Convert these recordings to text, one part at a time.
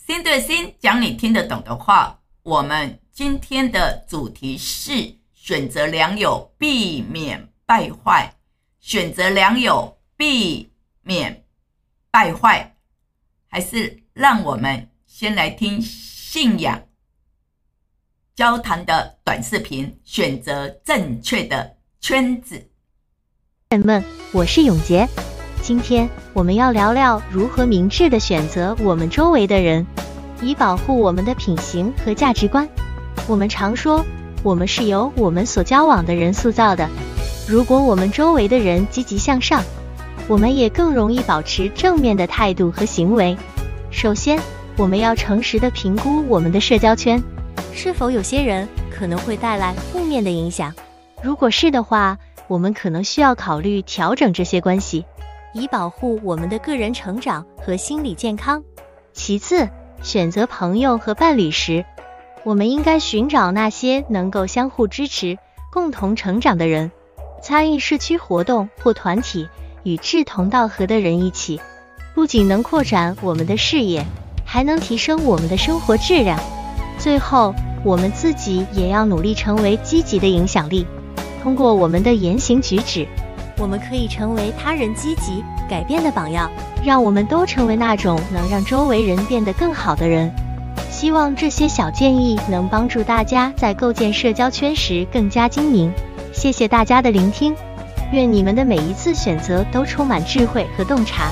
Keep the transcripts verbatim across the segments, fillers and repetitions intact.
心对心，讲你听得懂的话。我们今天的主题是选择良友，避免败坏。选择良友，避免败坏。还是让我们先来听信仰交谈的短视频，选择正确的圈子。 人们，我是永杰。今天我们要聊聊如何明智地选择我们周围的人，以保护我们的品行和价值观。我们常说，我们是由我们所交往的人塑造的。如果我们周围的人积极向上，我们也更容易保持正面的态度和行为。首先，我们要诚实地评估我们的社交圈，是否有些人可能会带来负面的影响。如果是的话，我们可能需要考虑调整这些关系，以保护我们的个人成长和心理健康。其次，选择朋友和伴侣时，我们应该寻找那些能够相互支持、共同成长的人，参与社区活动或团体，与志同道合的人一起，不仅能扩展我们的视野，还能提升我们的生活质量。最后，我们自己也要努力成为积极的影响力。通过我们的言行举止，我们可以成为他人积极改变的榜样，让我们都成为那种能让周围人变得更好的人。希望这些小建议能帮助大家在构建社交圈时更加精明。谢谢大家的聆听，愿你们的每一次选择都充满智慧和洞察。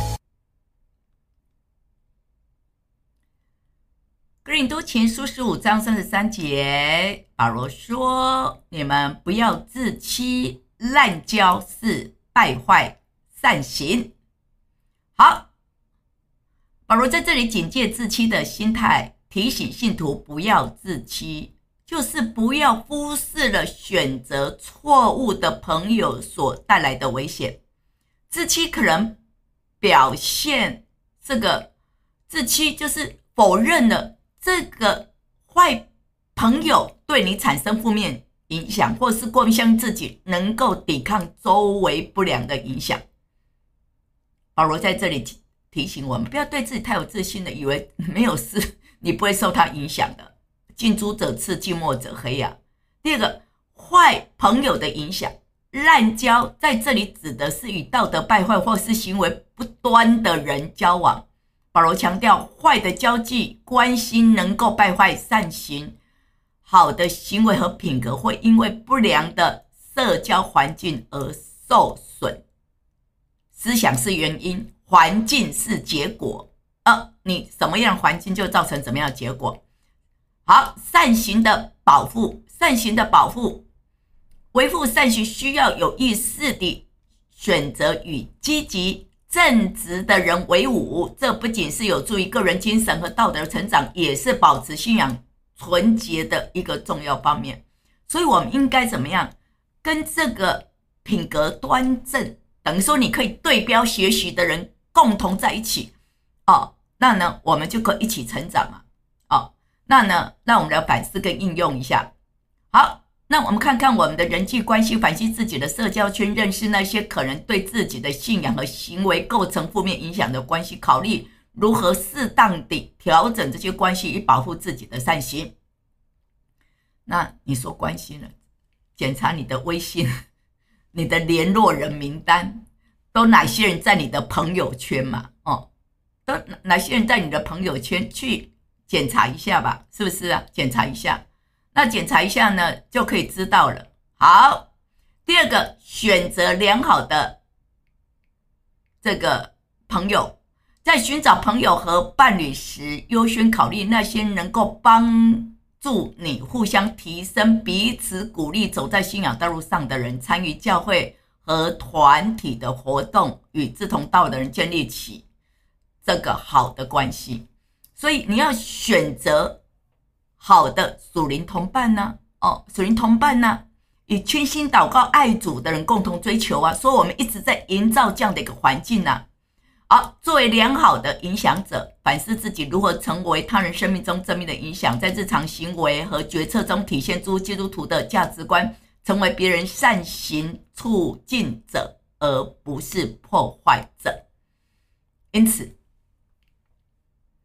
哥林多前书十五章三十三节，保罗说：你们不要自欺，滥交是败坏善行。好，保罗在这里警戒自欺的心态，提醒信徒不要自欺，就是不要忽视了选择错误的朋友所带来的危险。自欺可能表现这个自欺就是否认了这个坏朋友对你产生负面影响，或是过于相信自己能够抵抗周围不良的影响。保罗在这里提醒我们，不要对自己太有自信的以为没有事，你不会受他影响的。近朱者赤，近墨者黑啊。第二个，坏朋友的影响，滥交在这里指的是与道德败坏或是行为不端的人交往。保罗强调，坏的交际关系能够败坏善行，好的行为和品格会因为不良的社交环境而受损。思想是原因，环境是结果。呃，你什么样的环境就造成怎么样的结果。好，善行的保护，善行的保护，维护善行需要有意识地选择与积极正直的人为伍，这不仅是有助于个人精神和道德成长，也是保持信仰纯洁的一个重要方面。所以我们应该怎么样跟这个品格端正，等于说你可以对标学习的人共同在一起哦，那呢我们就可以一起成长嘛。哦，那呢让我们来反思跟应用一下。好，那我们看看我们的人际关系，反省自己的社交圈，认识那些可能对自己的信仰和行为构成负面影响的关系，考虑如何适当地调整这些关系以保护自己的善行。那你说关系呢？检查你的微信，你的联络人名单，都哪些人在你的朋友圈嘛？哦，都哪些人在你的朋友圈，去检查一下吧，是不是啊？检查一下。那检查一下呢，就可以知道了。好，第二个，选择良好的这个朋友，在寻找朋友和伴侣时，优先考虑那些能够帮助你互相提升、彼此鼓励走在信仰道路上的人，参与教会和团体的活动，与志同道合的人建立起这个好的关系。所以你要选择好的属灵同伴呢、啊？哦，属灵同伴呢、啊，与倾心祷告、爱主的人共同追求啊。所以我们一直在营造这样的一个环境啊。好，作为良好的影响者，反思自己如何成为他人生命中正面的影响，在日常行为和决策中体现出基督徒的价值观，成为别人善行促进者，而不是破坏者。因此，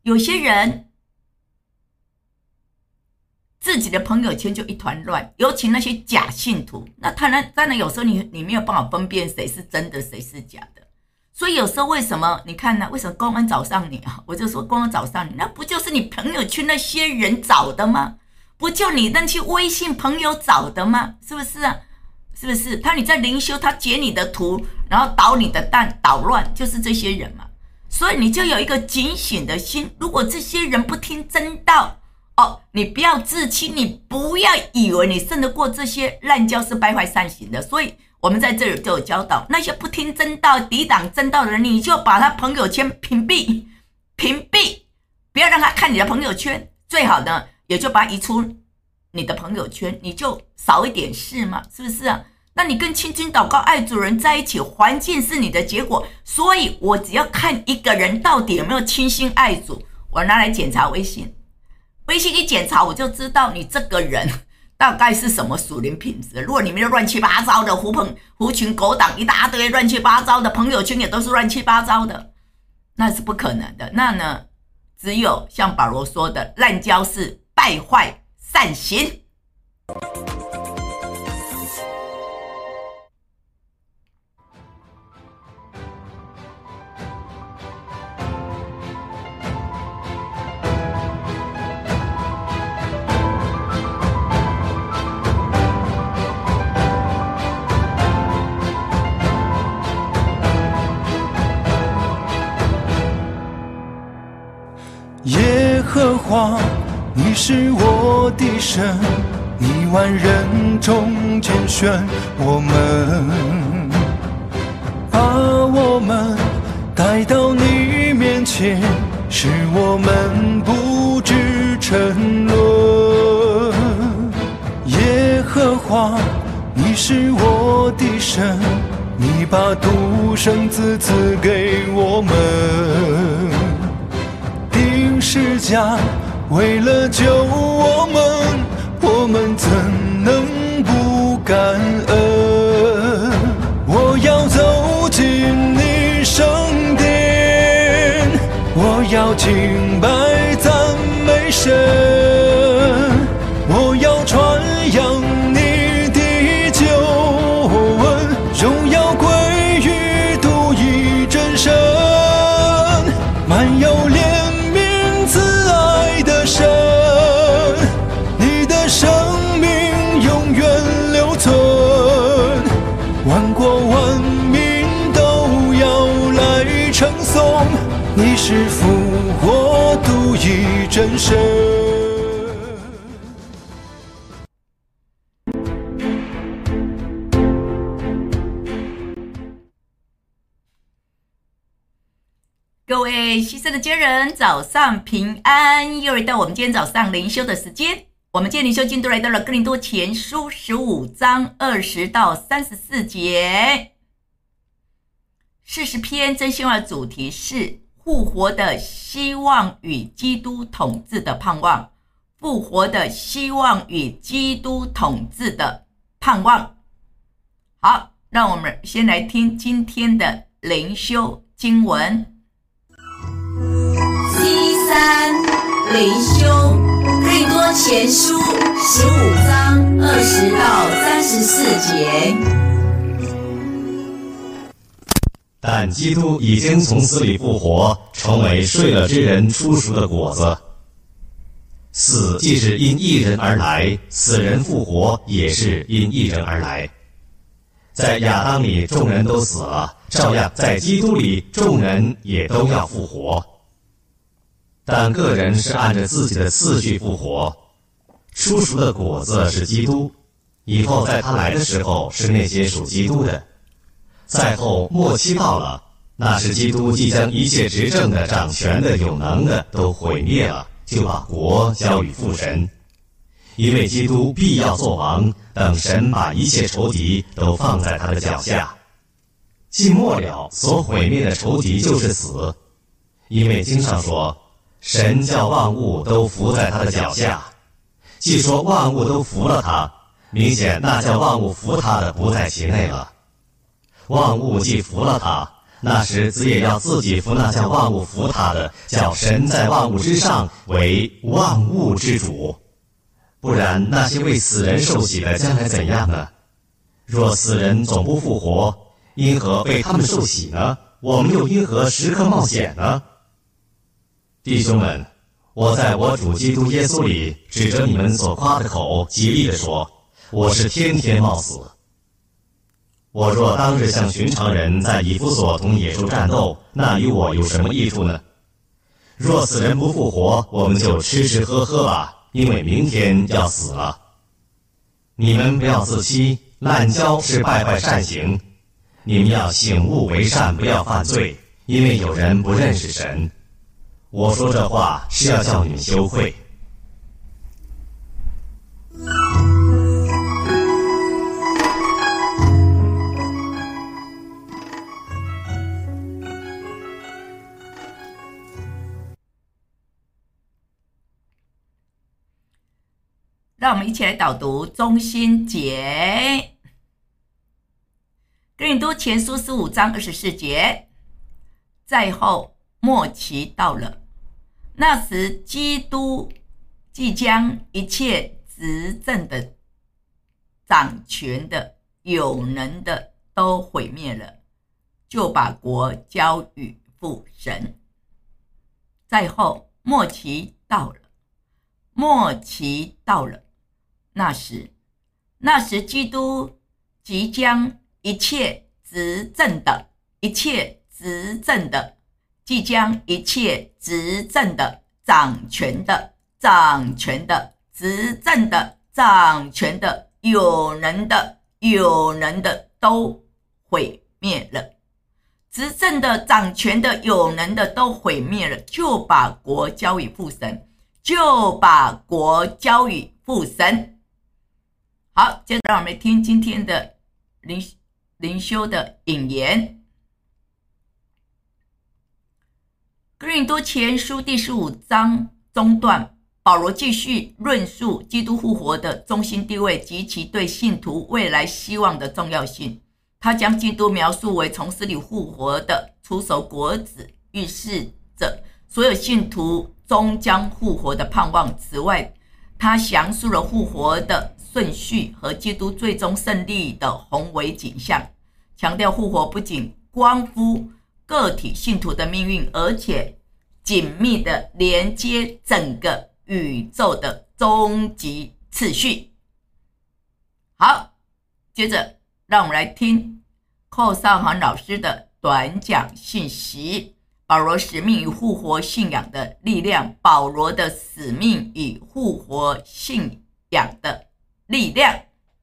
有些人自己的朋友圈就一团乱，尤其那些假信徒，那当然当然有时候你你没有办法分辨谁是真的谁是假的，所以有时候为什么你看呢？为什么公安找上你啊？我就说公安找上你，那不就是你朋友圈那些人找的吗？不就你那些微信朋友找的吗？是不是啊？是不是？他你在灵修，他截你的图，然后捣你的蛋，捣乱，就是这些人嘛。所以你就有一个警醒的心，如果这些人不听真道，哦，你不要自欺，你不要以为你胜得过这些滥交是败坏善行的。所以我们在这里就有教导，那些不听真道、抵挡真道的人，你就把他朋友圈屏蔽，屏蔽，不要让他看你的朋友圈。最好呢，也就把他移出你的朋友圈，你就少一点事嘛，是不是啊？那你跟亲近祷告爱主人在一起，环境是你的结果，所以我只要看一个人到底有没有倾心爱主，我拿来检查微信，微信一检查我就知道你这个人大概是什么属灵品质。如果你没有乱七八糟的狐朋狐群狗党一大堆乱七八糟的朋友圈也都是乱七八糟的，那是不可能的。那呢，只有像保罗说的，滥交是败坏善行。 耶和华，你是我的神，你万人中拣选我们，把我们带到你面前，使我们不致沉沦。耶和华，你是我的神，你把独生子赐给我们，定十架为了救我们，我们怎能不感恩？我要走进你圣殿，我要敬拜赞美神，我要传扬你的救恩，荣耀归于独一真神，满有怜悯慈爱的神，你的生命永远留存，万国万民都要来称颂，你是复活独一真神。 各位牺牲的家人，早上平安！又来到我们今天早上灵修的时间。我们今天灵修进度来到了哥林多前书十五章二十到三十四节。四十篇真心话的主题是复活的希望与基督统治的盼望。复活的希望与基督统治的盼望。好，让我们先来听今天的灵修经文。 C 三灵修，哥林多前书十五章二十到三十四节。 但基督已经从死里复活，成为睡了之人初熟的果子。死既是因一人而来，死人复活也是因一人而来。在亚当里众人都死了，照样在基督里众人也都要复活。但个人是按着自己的次序复活，初熟的果子是基督，以后在他来的时候是那些属基督的。再后末期到了，那时基督即将一切执政的、掌权的、有能的都毁灭了，就把国交与父神。因为基督必要做王，等神把一切仇敌都放在他的脚下。既末了，所毁灭的仇敌就是死，因为经上说，神叫万物都伏在他的脚下。既说万物都服了他，明显那叫万物服他的不在其内了。万物既服了他， 那时子也要自己服那叫万物服他的，叫神在万物之上为万物之主。不然那些为死人受洗的将来怎样呢？若死人总不复活，因何为他们受洗呢？我们又因何时刻冒险呢？弟兄们，我在我主基督耶稣里指着你们所夸的口，极力地说，我是天天冒死。我若当日像寻常人在以弗所同野兽战斗，那与我有什么益处呢？若死人不复活，我们就吃吃喝喝吧，因为明天要死了。你们不要自欺，滥交是败坏善行。你们要醒悟为善，不要犯罪，因为有人不认识神。我说这话是要叫你们羞愧。 让我们一起来导读中心节。哥林多前书十五章二十四节，在后末期到了，那时基督即将一切执政的、掌权的、有能的都毁灭了，就把国交与父神。在后末期到了，末期到了，那时，那时基督即将一切执政的、一切执政的、即将一切执政的、掌权的、掌权的、执政的、掌权的、有能的、有能的都毁灭了。执政的、掌权的、有能的都毁灭了，就把国交与父神，就把国交与父神。好，接着让我们听今天的灵灵修的引言。哥林多前书第十五章中段，保罗继续论述基督复活的中心地位及其对信徒未来希望的重要性。他将基督描述为从死里复活的出熟果子，预示着所有信徒终将复活的盼望。此外，他详述了复活的顺序和基督最终胜利的宏伟景象，强调复活不仅关乎个体信徒的命运，而且紧密地连接整个宇宙的终极次序。好，接着让我们来听寇少航老师的短讲信息，保罗使命与复活信仰的力量，保罗的使命与复活信仰的力量。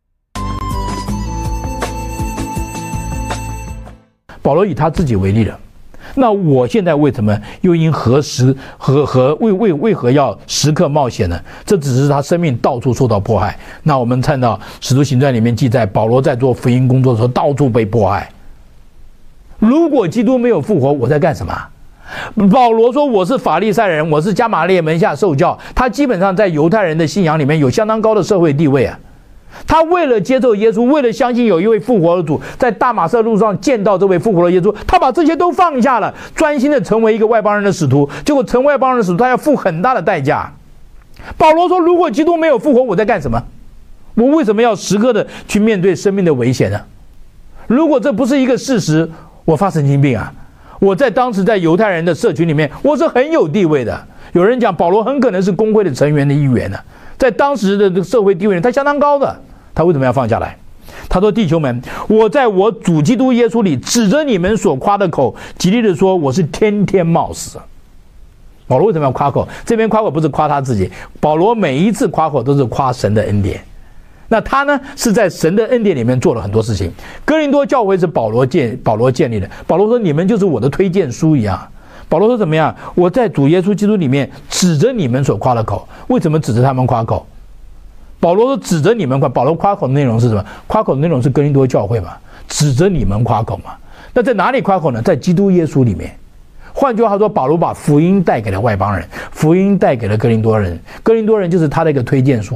保罗以他自己为例了，那我现在为什么又因何时何何为为为何要时刻冒险呢？这只是他生命到处受到迫害。那我们看到《使徒行传》里面记载，保罗在做福音工作的时候到处被迫害。如果基督没有复活，我在干什么？保罗说我是法利赛人，我是加马列门下受教，他基本上在犹太人的信仰里面有相当高的社会地位啊。他为了接受耶稣，为了相信有一位复活的主，在大马色路上见到这位复活的耶稣，他把这些都放下了，专心的成为一个外邦人的使徒。结果成为外邦人的使徒，他要付很大的代价。保罗说，如果基督没有复活，我在干什么？我为什么要时刻的去面对生命的危险呢？如果这不是一个事实，我发神经病啊！我在当时在犹太人的社群里面，我是很有地位的。有人讲保罗很可能是公会的成员的一员呢，在当时的社会地位他相当高的。他为什么要放下来？他说：弟兄们，我在我主基督耶稣里指着你们所夸的口，极力的说，我是天天冒死。保罗为什么要夸口？这边夸口不是夸他自己，保罗每一次夸口都是夸神的恩典。那他呢，是在神的恩典里面做了很多事情。哥林多教会是保罗建保罗建立的。保罗说：你们就是我的推荐书一样。保罗说怎么样？我在主耶稣基督里面指着你们所夸的口。为什么指着他们夸口？保罗说指着你们夸。保罗夸口的内容是什么？夸口的内容是哥林多教会嘛，指着你们夸口嘛。那在哪里夸口呢？在基督耶稣里面。换句话说，保罗把福音带给了外邦人，福音带给了哥林多人，哥林多人就是他的一个推荐书。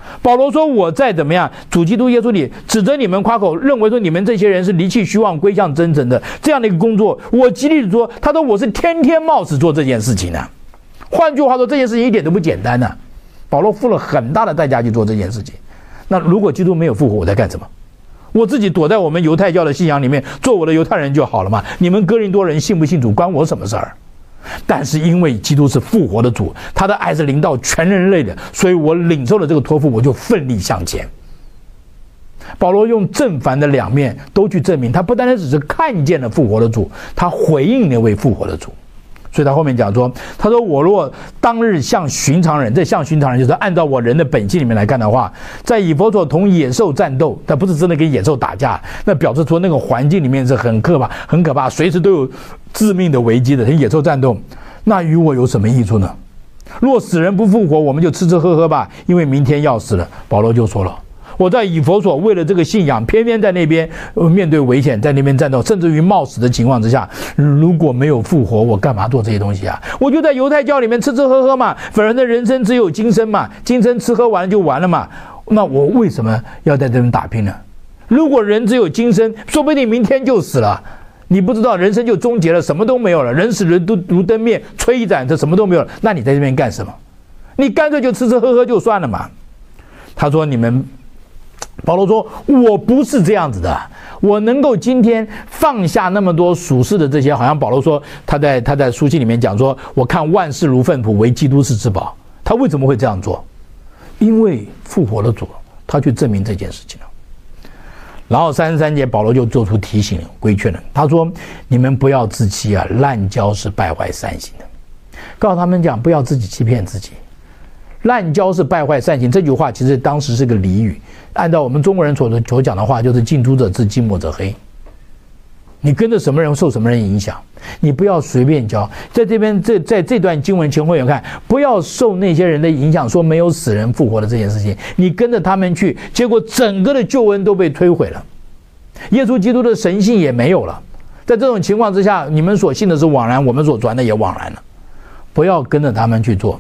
保罗说：“我在怎么样，主基督耶稣里指着你们夸口，认为说你们这些人是离弃虚妄，归向真神的这样的一个工作。我极力的说，他说我是天天冒死做这件事情呢、啊。换句话说，这件事情一点都不简单呢、啊。保罗付了很大的代价去做这件事情。那如果基督没有复活，我在干什么？我自己躲在我们犹太教的信仰里面，做我的犹太人就好了嘛。你们哥林多人信不信主，关我什么事儿？”但是因为基督是复活的主，他的爱是临到全人类的，所以我领受了这个托付，我就奋力向前。保罗用正反的两面都去证明，他不单单只是看见了复活的主，他回应那位复活的主。所以他后面讲说，他说我若当日像寻常人，这像寻常人就是按照我人的本性里面来看的话，在以弗所同野兽战斗，但不是真的跟野兽打架，那表示出那个环境里面是很可怕很可怕，随时都有致命的危机的，跟野兽战斗，那与我有什么益处呢？若死人不复活，我们就吃吃喝喝吧，因为明天要死了。保罗就说了，我在以弗所为了这个信仰，偏偏在那边面对危险，在那边战斗，甚至于冒死的情况之下，如果没有复活，我干嘛做这些东西啊？我就在犹太教里面吃吃喝喝嘛，反正的人生只有今生嘛，今生吃喝完了就完了嘛，那我为什么要在这边打拼呢？如果人只有今生，说不定明天就死了。你不知道人生就终结了，什么都没有了，人死人都如灯灭，吹一盏，这什么都没有了，那你在这边干什么？你干脆就吃吃喝喝就算了嘛。他说你们保罗说我不是这样子的，我能够今天放下那么多属世的这些，好像保罗说他在他在书信里面讲说，我看万事如粪土，唯基督是至宝。他为什么会这样做？因为复活的主，他去证明这件事情了。然后三十三节保罗就做出提醒规劝了，他说你们不要自欺啊，滥交是败坏善行的。告诉他们讲不要自己欺骗自己，滥交是败坏善行，这句话其实当时是个俚语，按照我们中国人所所讲的话，就是近朱者赤，近墨者黑。你跟着什么人受什么人影响，你不要随便交。在这边这在这段经文前后有看，不要受那些人的影响，说没有死人复活的这件事情，你跟着他们去，结果整个的救恩都被摧毁了，耶稣基督的神性也没有了。在这种情况之下，你们所信的是枉然，我们所传的也枉然了。不要跟着他们去做。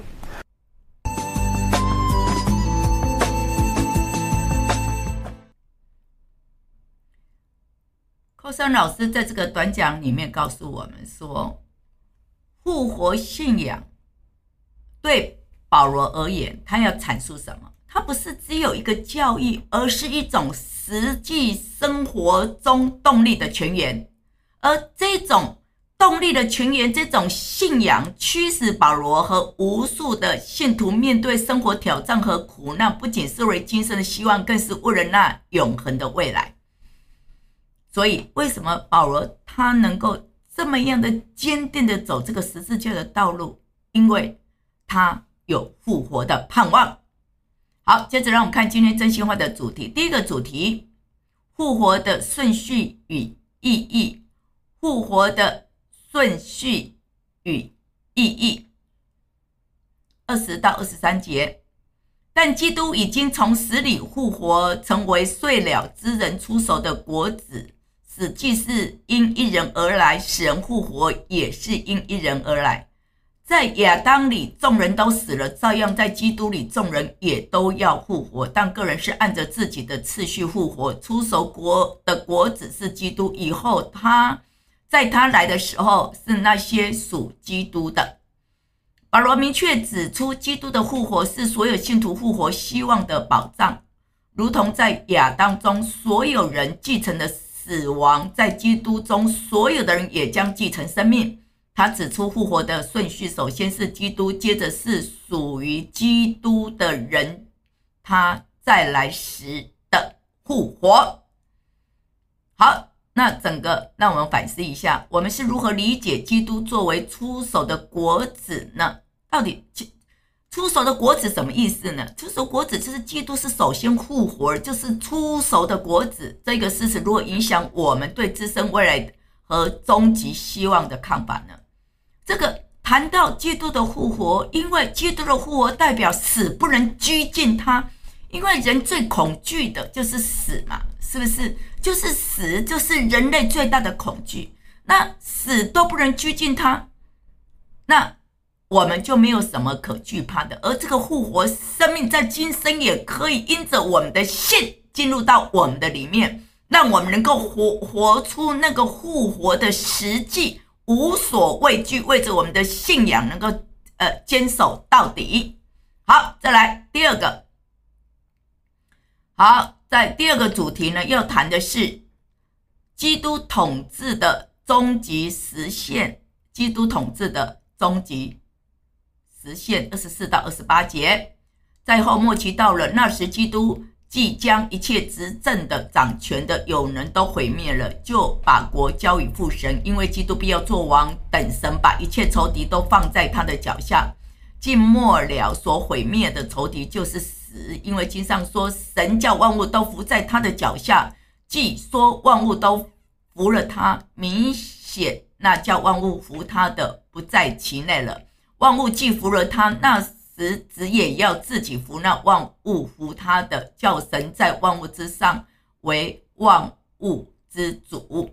寇森老师在这个短讲里面告诉我们说，复活信仰对保罗而言，他要阐述什么？它不是只有一个教义，而是一种实际生活中动力的泉源。而这种动力的泉源，这种信仰驱使保罗和无数的信徒面对生活挑战和苦难，不仅是为今生的希望，更是为了那永恒的未来。所以为什么保罗他能够这么样的坚定的走这个十字架的道路？因为他有复活的盼望。好，接着让我们看今天真心话的主题。第一个主题，复活的顺序与意义。复活的顺序与意义。二十到二十三节，但基督已经从死里复活，成为睡了之人出手的果子。死既是因一人而来，使人复活也是因一人而来。在亚当里众人都死了，照样在基督里众人也都要复活，但个人是按着自己的次序复活。出熟果的果子是基督，以后他在他来的时候是那些属基督的。保罗明确指出，基督的复活是所有信徒复活希望的保障，如同在亚当中所有人继承了死亡，在基督中所有的人也将继承生命。他指出复活的顺序，首先是基督，接着是属于基督的人，他再来时的复活。好，那整个让我们反思一下，我们是如何理解基督作为出熟的果子呢？到底出熟的果子什么意思呢？出熟果子就是基督是首先复活，就是出熟的果子。这个事实如何影响我们对自身未来和终极希望的看法呢？这个谈到基督的复活，因为基督的复活代表死不能拘禁他，因为人最恐惧的就是死嘛，是不是？就是死，就是人类最大的恐惧。那死都不能拘禁他，那我们就没有什么可惧怕的。而这个复活生命在今生也可以因着我们的信进入到我们的里面，让我们能够活活出那个复活的实际，无所畏惧，为着我们的信仰能够呃坚守到底。好，再来第二个。好，在第二个主题呢，要谈的是基督统治的终极实现。基督统治的终极实现，二十四到二十八节。在后末期到了，那时基督既将一切执政的、掌权的、有能都毁灭了，就把国交与父神，因为基督必要做王，等神把一切仇敌都放在他的脚下。尽末了，所毁灭的仇敌就是死，因为经上说，神叫万物都服在他的脚下。既说万物都服了他，明显那叫万物服他的不在其内了。万物既服了他，那时子也要自己服那万物服他的，叫神在万物之上为万物之主。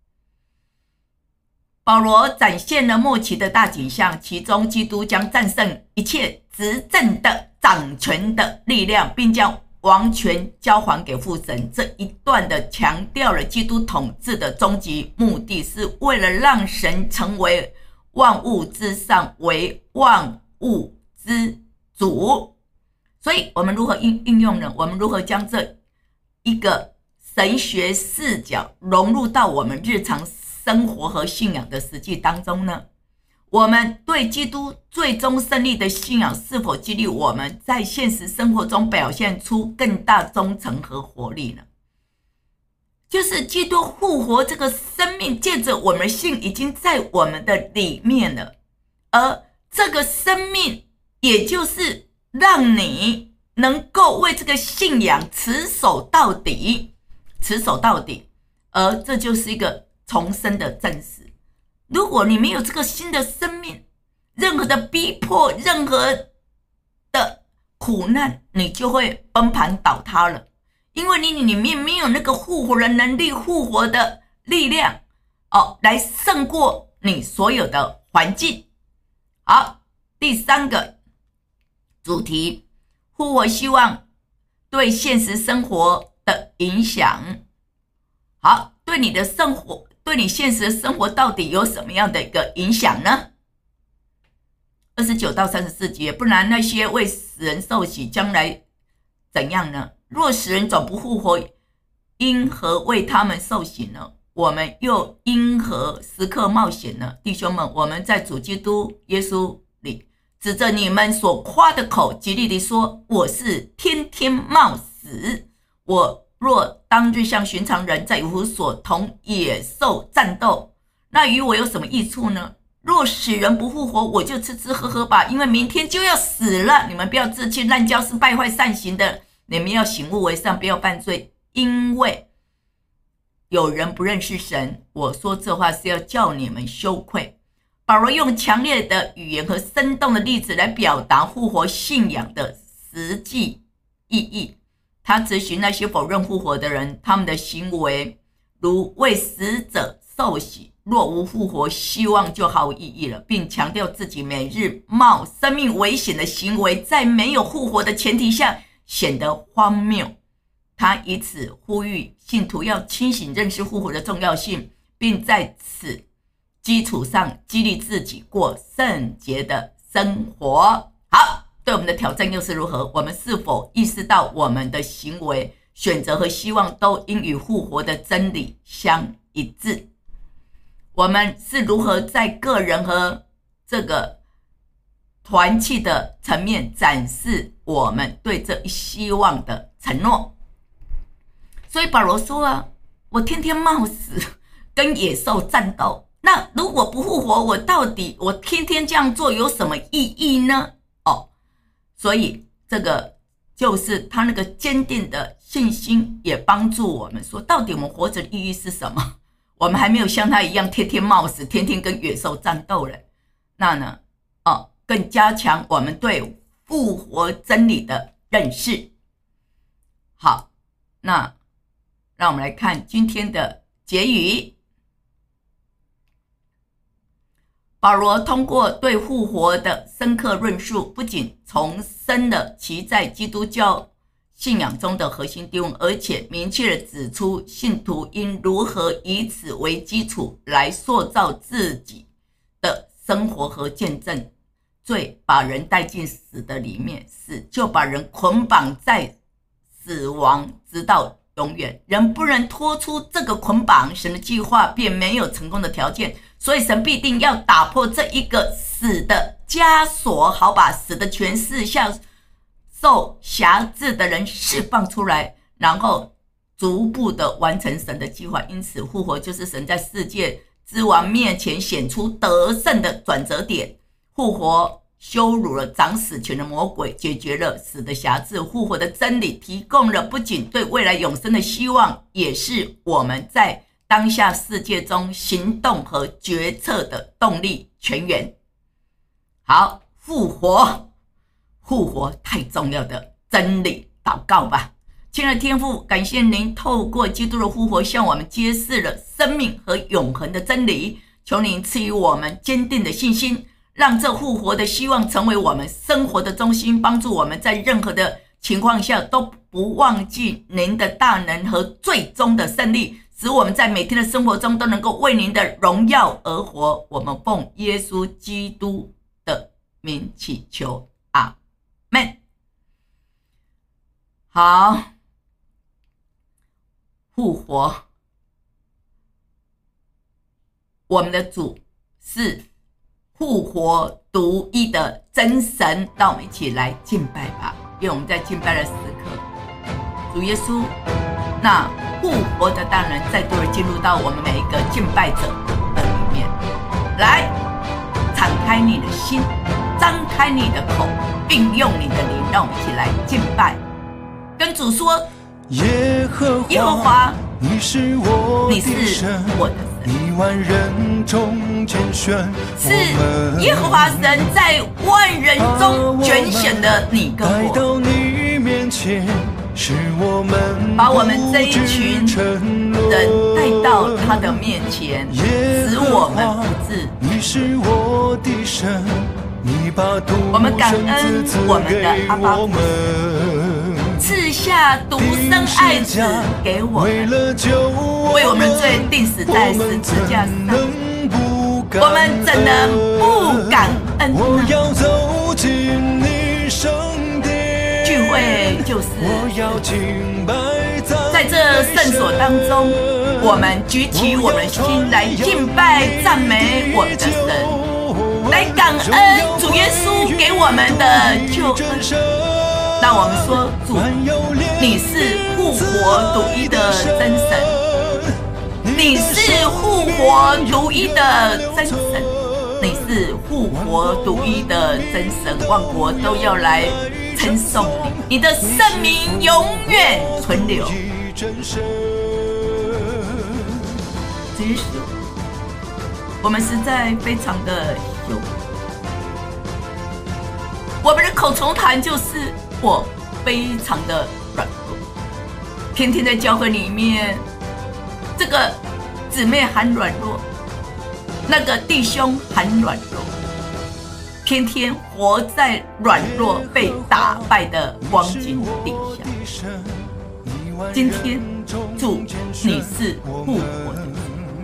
保罗展现了末期的大景象，其中基督将战胜一切执政的、掌权的力量，并将王权交还给父神。这一段的强调了基督统治的终极目的，是为了让神成为万物之上，为万物之主。所以我们如何应用呢？我们如何将这一个神学视角融入到我们日常生活和信仰的实际当中呢？我们对基督最终胜利的信仰是否激励我们在现实生活中表现出更大忠诚和活力呢？就是基督复活这个生命，借着我们的信已经在我们的里面了，而这个生命也就是让你能够为这个信仰持守到底，持守到底，而这就是一个重生的证实。如果你没有这个新的生命，任何的逼迫，任何的苦难，你就会崩盘倒塌了，因为你里面没有那个复活的能力，复活的力量哦，来胜过你所有的环境。好，第三个主题，复活希望对现实生活的影响。好，对你的生活，对你现实的生活到底有什么样的一个影响呢？二十九到三十四节，不然那些为死人受洗将来怎样呢？若死人总不复活，因何为他们受洗呢？我们又因何时刻冒险呢？弟兄们，我们在主基督耶稣里，指着你们所夸的口，极力地说，我是天天冒死。我若当日像寻常人在以弗所同野兽战斗，那与我有什么益处呢？若死人不复活，我就吃吃喝喝吧，因为明天就要死了。你们不要自欺滥交，是败坏善行的。你们要醒悟为善，不要犯罪，因为有人不认识神。我说这话是要叫你们羞愧。保罗用强烈的语言和生动的例子来表达复活信仰的实际意义。他质询那些否认复活的人，他们的行为如为死者受洗，若无复活，希望就毫无意义了，并强调自己每日冒生命危险的行为在没有复活的前提下显得荒谬。他以此呼吁信徒要清醒认识复活的重要性，并在此基础上激励自己过圣洁的生活。好，对我们的挑战又是如何？我们是否意识到我们的行为、选择和希望都应与复活的真理相一致？我们是如何在个人和这个团契的层面展示我们对这一希望的承诺？所以保罗说啊，我天天冒死跟野兽战斗，那如果不复活，我到底我天天这样做有什么意义呢？哦，所以这个就是他那个坚定的信心，也帮助我们说，到底我们活着的意义是什么？我们还没有像他一样天天冒死，天天跟野兽战斗了。那呢，哦，更加强我们对复活真理的认识。好，那让我们来看今天的结语。 保罗通过对复活的深刻论述，不仅重申了其在基督教信仰中的核心地位，而且明确地指出信徒应如何以此为基础来塑造自己的生活和见证。罪把人带进死的里面，死就把人捆绑在死亡直到永远。人不能脱出这个捆绑，神的计划便没有成功的条件。所以神必定要打破这一个死的枷锁，好把死的权势向受辖制的人释放出来，然后逐步的完成神的计划。因此复活就是神在世界之王面前显出得胜的转折点。复活羞辱了掌死权的魔鬼，解决了死的辖制。复活的真理提供了不仅对未来永生的希望，也是我们在当下世界中行动和决策的动力泉源。好，复活复活太重要的真理，祷告吧。亲爱的天父，感谢您透过基督的复活向我们揭示了生命和永恒的真理，求您赐予我们坚定的信心，让这复活的希望成为我们生活的中心，帮助我们在任何的情况下都不忘记您的大能和最终的胜利，使我们在每天的生活中都能够为您的荣耀而活。我们奉耶稣基督的名祈求，阿们。好，复活，我们的主是复活独一的真神，让我们一起来敬拜吧。愿我们在敬拜的时刻，主耶稣那复活的大能再度的进入到我们每一个敬拜者的里面来，敞开你的心，张开你的口，并用你的灵，让我们一起来敬拜，跟主说： 耶和华， 耶和华， 你是我你是的神， 我的神， 你万人中拣选是耶和华神在万人中拣选了你跟来我， 到你面前，使我们把我们这一群人带到他的面前，使我们不致。 你是我的神，你把独我们感恩生子我们的给阿爸我们， 赐下独生爱子给我为们， 了救我为我们的罪定死在十字架上， 我我们怎能不感恩我呢？ 要走进你圣殿， 聚会就是我要敬拜在这圣所当中，我们举起我们的心来敬拜赞美我们的神，来感恩主耶稣给我们的救恩。让我们说，主，你是复活独一的真神，你是复活独一的真神，你是复活独一的真神，万国都要来称颂你，你的圣名永远存留。主耶稣，我们实在非常的羞愧，我们的口头禅就是我非常的软弱，天天在教会里面，这个姊妹很软弱，那个弟兄很软弱，天天活在软弱被打败的光景底下。今天主，你是复活的，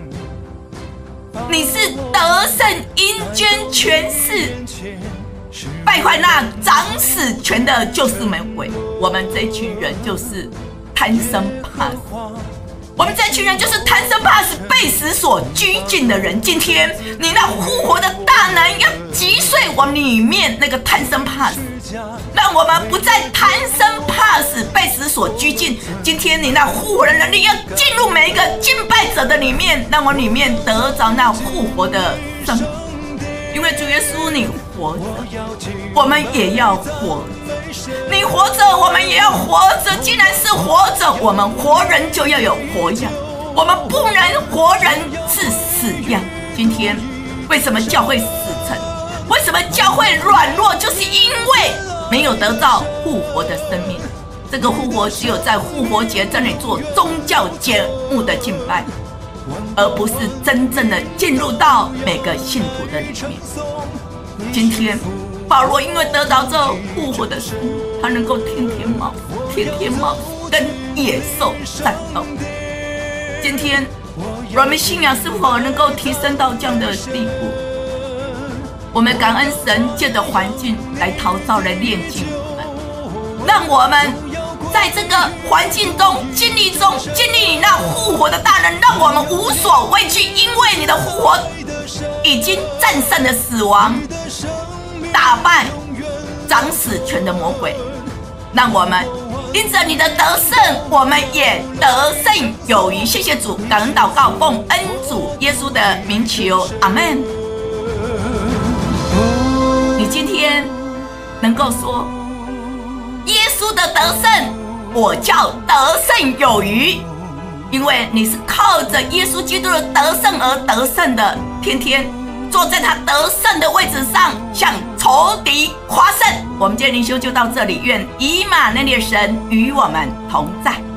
你是得胜阴间权势，败坏那掌死权的就是魔鬼。我们这群人就是贪生怕死，我们这群人就是贪生怕死、被死所拘禁的人。今天你那复活的大能要击碎我们里面那个贪生怕死，让我们不再贪生怕死、被死所拘禁。今天你那复活的能力要进入每一个敬拜者的里面，让我里面得着那复活的生命。因为主耶稣你活着，我们也要活着，你活着我们也要活着。既然是活着，我们活人就要有活样，我们不能活人是死样。今天为什么教会死沉？为什么教会软弱？就是因为没有得到复活的生命。这个复活只有在复活节这里做宗教节目的敬拜， 而不是真正的进入到每个信徒的里面。今天保罗因为得着这复活的神，他能够天天冒天天冒跟野兽战斗。今天我们信仰是否能够提升到这样的地步？我们感恩神借着环境来陶造、来炼净我们，让我们在这个环境中、经历中经历你那复活的大能，让我们无所畏惧，因为你的复活已经战胜了死亡，打败掌死权的魔鬼。让我们因着你的得胜，我们也得胜有余。谢谢主，感恩祷告，奉恩主耶稣的名求，阿们。你今天能够说耶稣的得胜，我叫得胜有余，因为你是靠着耶稣基督的得胜而得胜的，天天坐在他得胜的位置上，向仇敌夸胜。我们今天灵修就到这里，愿以马内利的神与我们同在。